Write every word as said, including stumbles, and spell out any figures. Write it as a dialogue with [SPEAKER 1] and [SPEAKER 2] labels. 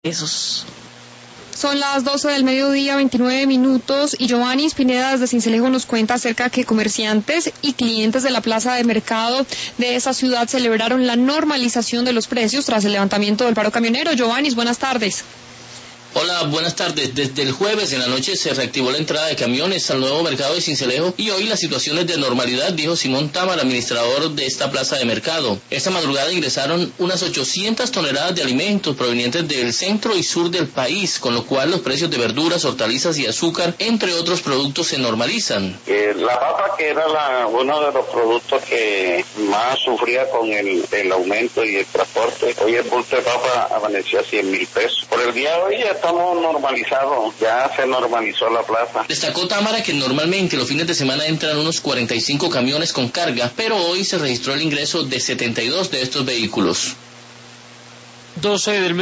[SPEAKER 1] pesos.
[SPEAKER 2] Son las doce del mediodía, veintinueve minutos, y Giovanni Pineda desde Sincelejo nos cuenta acerca de que comerciantes y clientes de la plaza de mercado de esa ciudad celebraron la normalización de los precios tras el levantamiento del paro camionero. Giovanni, buenas tardes.
[SPEAKER 3] Hola, buenas tardes. Desde el jueves en la noche se reactivó la entrada de camiones al nuevo mercado de Sincelejo y hoy la situación es de normalidad, dijo Simón Támara, administrador de esta plaza de mercado. Esta madrugada ingresaron unas ochocientas toneladas de alimentos provenientes del centro y sur del país, con lo cual los precios de verduras, hortalizas y azúcar, entre otros productos, se normalizan.
[SPEAKER 4] Eh, la papa, que era la, uno de los productos que más sufría con el, el aumento y el transporte, hoy el bulto de papa amaneció a cien mil pesos. Por el día de hoy ya estamos normalizados, ya se normalizó la plaza.
[SPEAKER 3] Destacó Támara que normalmente los fines de semana entran unos cuarenta y cinco camiones con carga, pero hoy se registró el ingreso de setenta y dos de estos vehículos.
[SPEAKER 1] doce del